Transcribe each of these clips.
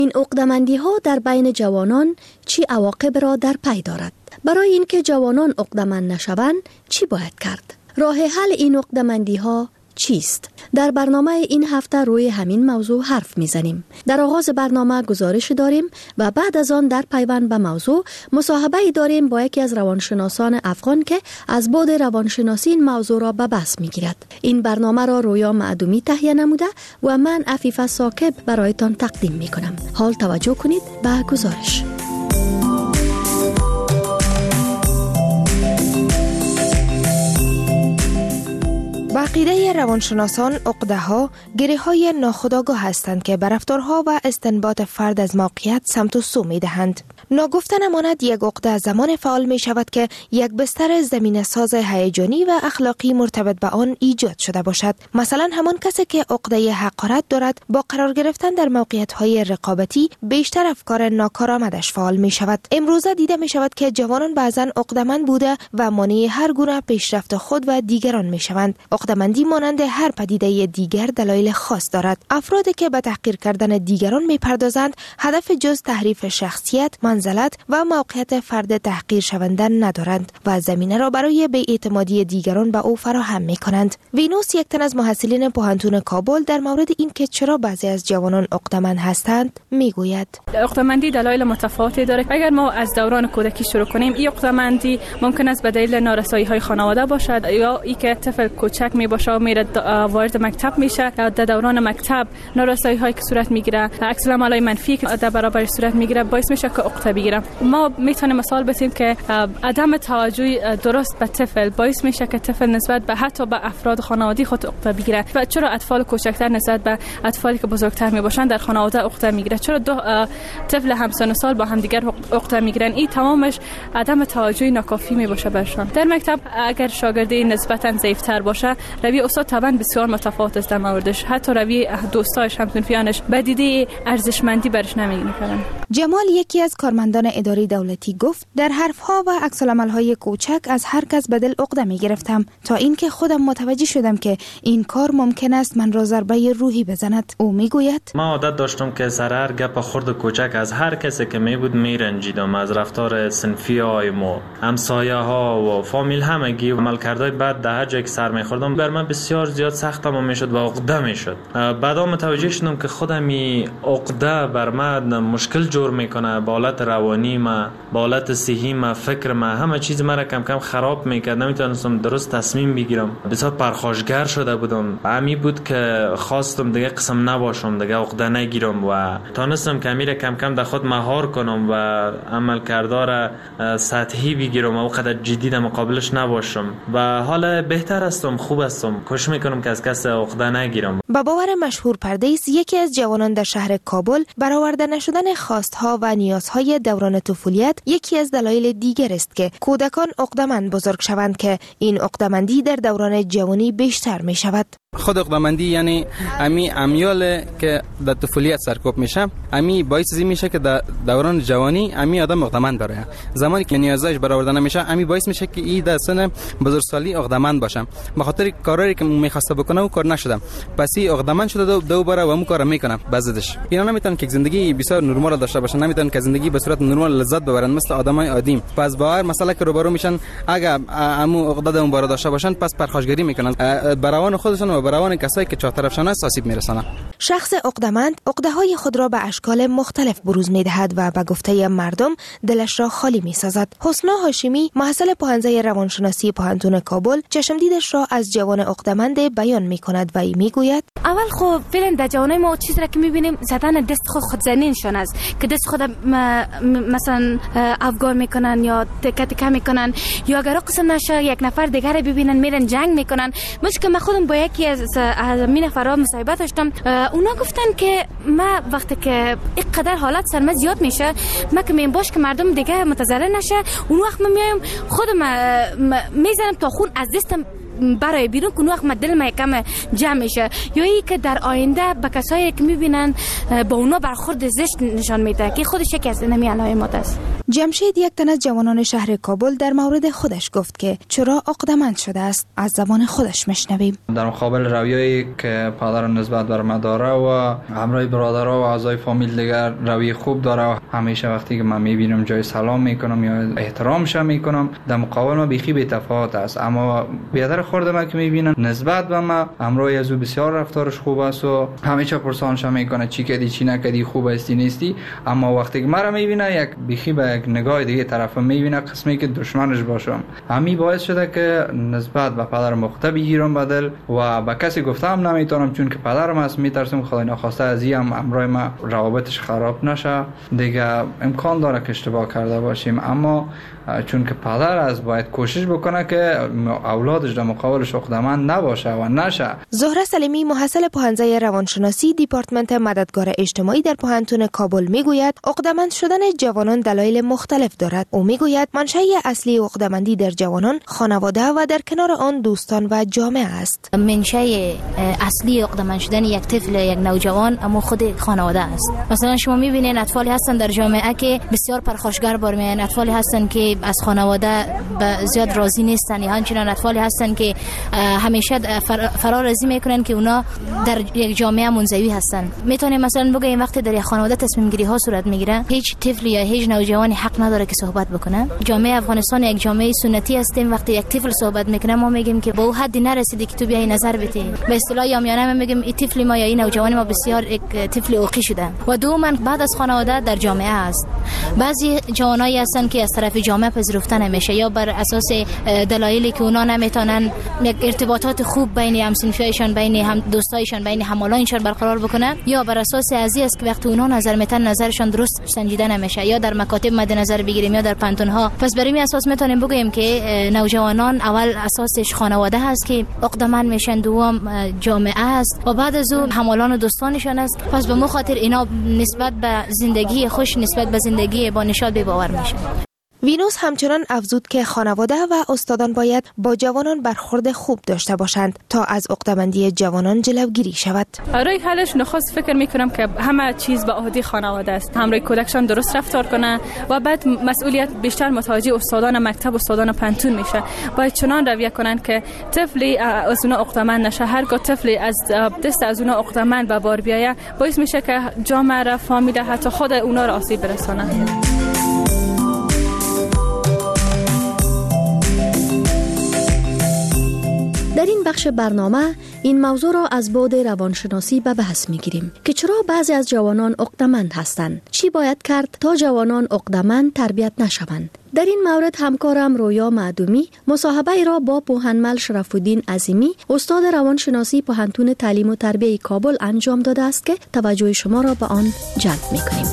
این عقده‌مندی ها در بین جوانان چی عواقب را در پی دارد؟ برای اینکه جوانان عقده‌مند نشوند چی باید کرد؟ راه حل این عقده‌مندی ها چیست؟ در برنامه این هفته روی همین موضوع حرف میزنیم. در آغاز برنامه گزارش داریم و بعد از آن در پیوند به موضوع مصاحبه داریم با یکی از روانشناسان افغان که از بعد روانشناسی این موضوع را به بحث میگیرد. این برنامه را رویا معدومی تهیه نموده و من عفیفه ثاقب برایتان تقدیم میکنم. حال توجه کنید به گزارش. با عقیده روانشناسان عقده‌ها گره‌های ناخودآگاه هستند که به رفتارها و استنباط فرد از موقعیت سمت و سو می‌دهند. ناگفته نماند یک عقده زمان فعال می شود که یک بستر زمینه ساز هیجانی و اخلاقی مرتبط به آن ایجاد شده باشد. مثلا همان کسی که عقده حقارت دارد با قرار گرفتن در موقعیت‌های رقابتی بیشتر افکار ناکارآمدش فعال می شود. امروزه دیده می شود که جوانان بعضاً عقده‌مند بوده و مانع هر گونه پیشرفت خود و دیگران می شوند. عقده‌مندی مانند هر پدیده دیگر دلایل خاص دارد. افرادی که به تحقیر کردن دیگران می پردازند هدف جز تحریف شخصیت، منزلت و موقعیت فرد تحقیر شونده ندارند و زمینه را برای بی‌اعتمادی دیگران به او فراهم می‌کنند. وینوس، یک تن از محصلین پوهنتون کابل، در مورد اینکه چرا بعضی از جوانان عقده‌مند هستند میگوید: عقده‌مندی دلایل متفاوتی دارد. اگر ما از دوران کودکی شروع کنیم، این عقده‌مندی ممکن است به دلیل نارسایی‌های خانواده باشد یا اینکه طفل کوچک میباشه و میره وارد مکتب میشه، در دوران مکتب نارسایی‌هایی که صورت میگیره، عکس العمل‌های منفی که در برابر صورت میگیره باعث میشه که عقده بگیره. ما میتونیم مثال بزنیم که عدم توجه درست به طفل باعث میشه که طفل نسبت به حتی به افراد خانوادگی خود عقده بگیره. و چرا اطفال کوچکتر نسبت به اطفالی که بزرگتر میباشن در خانواده عقده میگیره؟ چرا دو طفل همسن سال با هم دیگر عقده میگیرن؟ این تمامش عدم توجه ناکافی میباشه برشان. در مکتب اگر شاگردی نسبتا ضعیف‌تر باشه، روی استاد طبعا بسیار متفاوت است در موردش. حتی روی دوستاش، همسنفیانش به دیده ارزشمندی برش نمیگیرن. جمال، یکی از کارمندان اداری دولتی، گفت: در حرفها و عکس العمل‌های کوچک از هر کس به دل عقده می‌گرفتم تا اینکه خودم متوجه شدم که این کار ممکن است من را ضربه روحی بزند. او میگوید: ما عادت داشتم که سر هر گپ خرد و کوچک از هر کسی که میبود میرنجیدم. از رفتار صنفیای ما، همسایه‌ها و فامیل همگی عملکردهای بد در هر جایی که سر می‌خوردم بر من بسیار زیاد سختم میشد و عقده میشد. بعدا متوجه شدم که خودم این عقده بر من مشکل جور میکنه. با حالت روانی ما، با حالت صحی ما، فکر ما، همه چیز مرا کم کم خراب میکرد. نمیتونستم درست تصمیم بگیرم. بسیار پرخاشگر شده بودم. همین بود که خواستم دیگه قسم نباشم، دیگه عقده نگیرم و تونستم که میره کم کم در خود مهار کنم و عمل کردار سطحی بگیرم و وقت جدی در مقابلش نباشم و حالا بهتر هستم، خوب هستم. کوشش میکنم که از کس عقده نگیرم. با باور مشهور پردیس، یکی از جوانان در شهر کابل، برآورده نشدن خواستها و نیازهای دوران طفولیت یکی از دلایل دیگر است که کودکان عقده‌مند بزرگ شوند که این عقده‌مندی در دوران جوانی بیشتر می شود. خود عقده‌مندی یعنی امیال که در طفولیت سرکوب میشه، امی باعث میشه که در دوران جوانی امی آدم عقده‌مند بره. زمانی که نیازش برآورده نمیشه، امی باعث میشه که این در سن بزرگسالی عقده‌مند باشه. به خاطر کارایی که میخواسته بکنه و کار نشده، پس این عقده‌مند شده دوباره و اون کارو میکنه. بعضیش اینا نمیتونن که زندگی بسیار نرمال داشته باشن، نمیتونن که زندگی به صورت نرمال لذت ببرن مثل آدمای عادی. پس باور مسئله که روبرو میشن، اگه امو عقده اون بار داشته باشن، پس پرخاشگری میکنن برای خودشون و برای کسایی که چهارطرفشان است آسیب میرسانه. شخص عقده‌مند عقده‌های خود را به اشکال مختلف بروز میدهد و به گفته مردم دلش را خالی میسازد. حسنا هاشمی، محصل پوهنځی روانشناسی پوهنتون کابل، چشمدیدش را از جوان عقده‌مند بیان میکند و میگوید: اول خب فعلا در جوانای ما چیزی را که میبینیم زدن دست خودزنیشون است که دست خود مثلا افگار میکنن یا تکه میکنن، یا اگر قسم نشه یک نفر دیگر رو ببینن میرن جنگ میکنن. مشکل من خودم با یکی از همین افراد مصاحبه داشتم، اونا گفتن که ما وقتی که اینقدر حالت سرما زیاد میشه، ما که میگم باش که مردم دیگه متضرر نشه، اون وقت من میایم خودم میزنم تا خون از دستم برای بیرون که وقت دل ما یکم جمع میشه، یا ای که در آینده به کسایی که میبینن با اونا برخورد زشت نشان میده که خودش یکی از نمی علائمات است. جمشید، یک تن از جوانان شهر کابل، در مورد خودش گفت که چرا عقده‌مند شده است. از زبان خودش میشنویم. در مقابل رویایی که پدر نسبت بر من داره و همراه برادرها و اعضای فامیل دیگر روی خوب داره و همیشه وقتی که من میبینم جای سلام میکنم یا احترامش میکنم، در مقابل ما بیخی بی تفاوت است. اما بیادر خورد ما که میبینن نسبت به ما همراه از او بسیار رفتارش خوب است و همیشه پرسانش میکنه چی کردی چی نکردی، خوب هستی نیستی. اما وقتی که مرا میبینه یک بیخی به یک نگاه دیگه طرف میبینه، قسمی که دشمنش باشم. همین باعث شده که نسبت به پدر مخته بگیرم بدل و به کسی گفتم نمیتونم، چون که پدرم است. میترسم خدای ناخواسته از این همراه ما روابطش خراب نشه. دیگه امکان داره که اشتباه کرده باشیم، اما چون که پدر است باید کوشش بکنه که اولادش در مقابلش عقده‌مند نباشه و نشه. زهره سلیمی، محصل پوهنځی روانشناسی دیپارتمنت مددگار اجتماعی در پوهنتون کابل میگوید عقده‌مند شدن جوانان دلایل مختلف دارد. او میگوید منشأ اصلی عقده‌مندی در جوانان خانواده و در کنار آن دوستان و جامعه است. منشأ اصلی عقده‌مند شدن یک طفل، یک نوجوان، اما خود خانواده است. مثلا شما میبینید اطفالی هستن در جامعه که بسیار پرخاشگر بار میان، اطفالی هستن که از خانواده زیاد راضی نیستن، یا همچنین اطفالی هستن که همیشه فرار ازی میکنن که اونا در یک جامعه منزوی هستن. میتونیم مثلا بگیم وقتی در یک خانواده تصمیم گیری ها صورت میگیره، هیچ طفل یا هیچ نوجوانی حق نداره که صحبت بکنه. جامعه افغانستان یک جامعه سنتی هستیم. وقتی یک طفل صحبت میکنه ما میگیم که به اون حدی نرسیدی که تو بیای نظر بدی. به اصطلاح عامیانه میگیم این طفل ما یا این نوجوان ما بسیار یک طفل اوقی شده. و دوما بعد از خانواده در جامعه است. بعضی جوانایی هستن که از طرف جامعه پذیرفته نمیشه، یا بر اساس دلایلی که اونا نمیتونن یک ارتباطات خوب بین همسنفیایشان، بین هم دوستایشان، بین همالایشان برقرار بکنن، یا بر اساس ازی است که وقتی اونا نظر میتن نظرشان درست سنجیده نمیشه، یا در مکاتب مد نظر بگیریم یا در پانتون ها. پس بر این اساس میتونیم بگیم که نوجوانان اول اساسش خانواده هست که عقده‌مند میشن، دوم جامعه است و بعد از اون همالان و دوستانشان است. پس به خاطر اینا نسبت به زندگی خوش، نسبت به زندگی با نشاط بی باور میشن. وینوس همچنان افزود که خانواده و استادان باید با جوانان برخورد خوب داشته باشند تا از عقده‌مندی جوانان جلوگیری شود. برای حلش نخست فکر میکنم که همه چیز به عهده خانواده است. همراه کودکشان درست رفتار کنه و بعد مسئولیت بیشتر متوجه استادان مکتب، استادان پانتون میشه. باید چنان رویه کنن که طفلی از اونها عقده‌مند نشه. هرگاه طفلی از دست از اونها عقده‌مند به بار بیایه، باعث میشه که جامعه را، فامیل، حتی خود اونها را آسیب برسانه. در این بخش برنامه این موضوع را از بعد روانشناسی به بحث می‌گیریم که چرا بعضی از جوانان عقده‌مند هستند، چی باید کرد تا جوانان عقده‌مند تربیت نشوند. در این مورد همکارم رویا معدومی مصاحبه ای را با پوهنمل شرف‌الدین عظیمی، استاد روانشناسی پوهنتون تعلیم و تربیت کابل انجام داده است که توجه شما را به آن جلب می‌کنیم.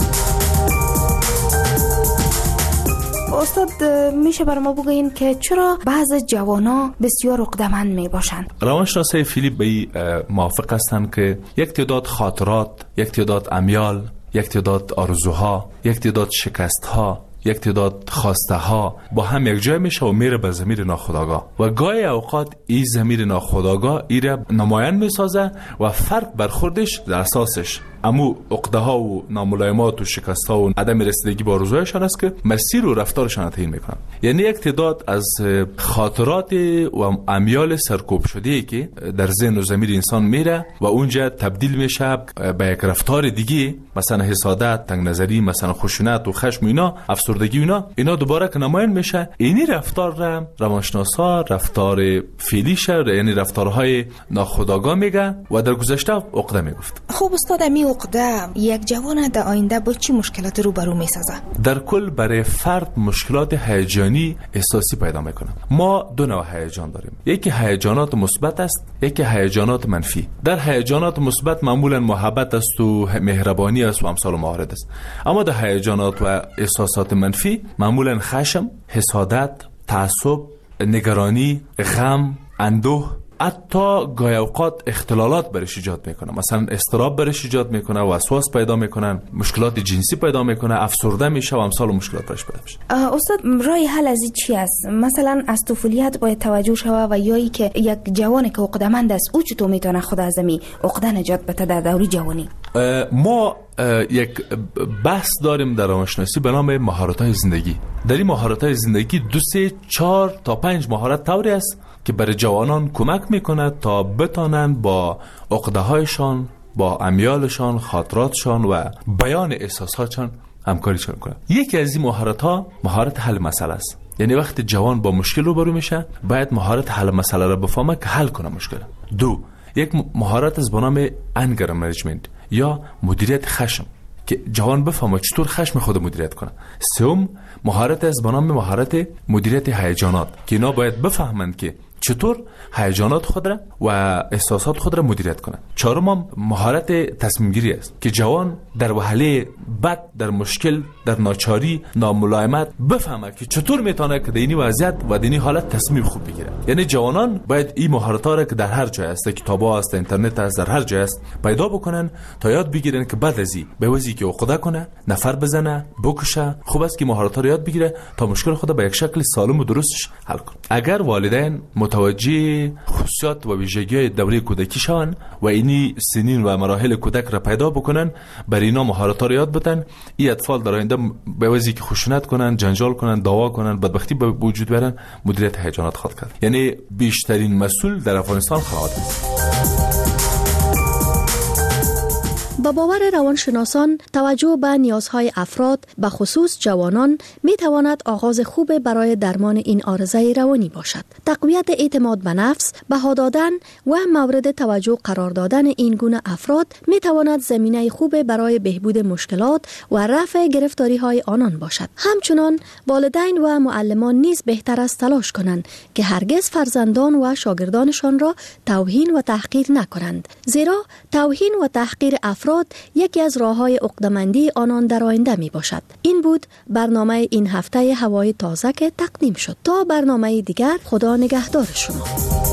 استاد، میشه بر ما بگوین که چرا بعض جوانا بسیار عقده‌مند می باشند؟ روانشناسای فیلیپ به موافق هستند که یک تعداد خاطرات، یک تعداد امیال، یک تعداد آرزوها، یک تعداد شکستها، یک تعداد خواسته ها با هم یک جای میشه و میره به ضمیر ناخودآگاه و گاهی اوقات این ضمیر ناخودآگاه ایره نمایان میسازه و فرد برخوردش در اساسش امو عقده ها و ناملایمات و شکست ها و عدم رسیدگی به آرزوهایشان است که مسیر و رفتارشان تعیین میکنن. یعنی یک تعداد از خاطرات و امیال سرکوب شده که در ذهن و ضمیر انسان میره و اونجا تبدیل میشه به یک رفتار دیگه، مثلا حسادت، تنگ نظری، مثلا خشونت و خشم، اینا افسردگی، اینا دوباره که نمایان میشه. اینی رفتار را روانشناسا رفتار فعلیش، یعنی رفتارهای ناخودآگاه میگن و در گذشته عقده میگفت. خب استاد، عقده یک جوان در آینده با چی مشکلات روبرو میسازه؟ در کل برای فرد مشکلات هیجانی احساسی پیدا میکنه. ما دو نوع هیجان داریم، یکی هیجانات مثبت است، یکی هیجانات منفی. در هیجانات مثبت معمولا محبت است و مهربانی است و امثال موارد است، اما در هیجانات و احساسات منفی معمولا خشم، حسادت، تعصب، نگرانی، غم، اندوه، حتی گاهی اوقات اختلالات برش ایجاد میکنه، مثلا اضطراب برش ایجاد میکنه، وسواس پیدا میکنن، مشکلات جنسی پیدا میکنه، افسرده میشه و امثال مشکلات برش پیدا میشه. استاد، راه حل از این چی است؟ مثلا از طفولیت باید توجه شوه و یا ای که یک جوانی که عقده‌مند است او چطور میتونه خود از می عقده نجات بده در دوره جوانی؟ ما یک بحث داریم در روانشناسی به نام مهارت‌های زندگی. در این مهارت‌های زندگی 2 3 4 تا 5 مهارت طوری است که برای جوانان کمک می‌کند تا بتانند با عقده‌هایشان، با امیالشان، خاطراتشان و بیان احساساتشان همکاری کنند. یکی از این مهارت‌ها مهارت حل مسئله است. یعنی وقتی جوان با مشکل روبرو میشه باید مهارت حل مسئله را بفهمه که حل کنه مشکل. 2 یک مهارت از به نام انگر منیجمنت یا مدیریت خشم که جوان بفهمه چطور خشم خود مدیریت کنه. 3 مهارت از به نام مهارت مدیریت هیجانات که اینا باید بفهمند که چطور هیجانات خود را و احساسات خود را مدیریت کنند. 4 مهارت تصمیم گیری است که جوان در وهله بد، در مشکل، در ناچاری، ناملایمت بفهمه که چطور میتونه که در این وضعیت و در این حالت تصمیم خوب بگیره. یعنی جوانان باید این مهارت‌ها را که در هر جای است، کتاب‌ها است، اینترنت است، در هر جای است پیدا بکنن تا یاد بگیرن که بعد از این به وضعی که عقده کنه، نفر بزنه، بکشه، خوب است که مهارت‌ها را یاد بگیره تا مشکل خود به یک شکل سالم و درستش حل کنه. اگر والدین متوجه خصوصیات و ویژگی‌های دوره کودکیشان و اینی سنین و مراحل کودک را پیدا بکنن، بر اینا مهارت‌ها را یاد بدن، این اطفال در آینده به وجهی که خشونت کنن، جنجال کنن، دعوا کنن، بدبختی به وجود بیارن، مدیریت هیجانات خود کرد. یعنی بیشترین مسئول در افغانستان خانواده است. با باور روانشناسان توجه به نیازهای افراد به خصوص جوانان می تواند آغاز خوب برای درمان این عارضه روانی باشد. تقویت اعتماد به نفس، بها دادن و مورد توجه قرار دادن این گونه افراد می تواند زمینه خوب برای بهبود مشکلات و رفع گرفتاری های آنان باشد. همچنان والدین و معلمان نیز بهتر است تلاش کنند که هرگز فرزندان و شاگردانشان را توهین و تحقیر نکنند، زیرا توهین و تحقیر افراد یکی از راه‌های عقده‌مندی آنان در آینده می باشد. این بود برنامه این هفته هوای تازه که تقدیم شد. تا برنامه دیگر، خدا نگهدار شما.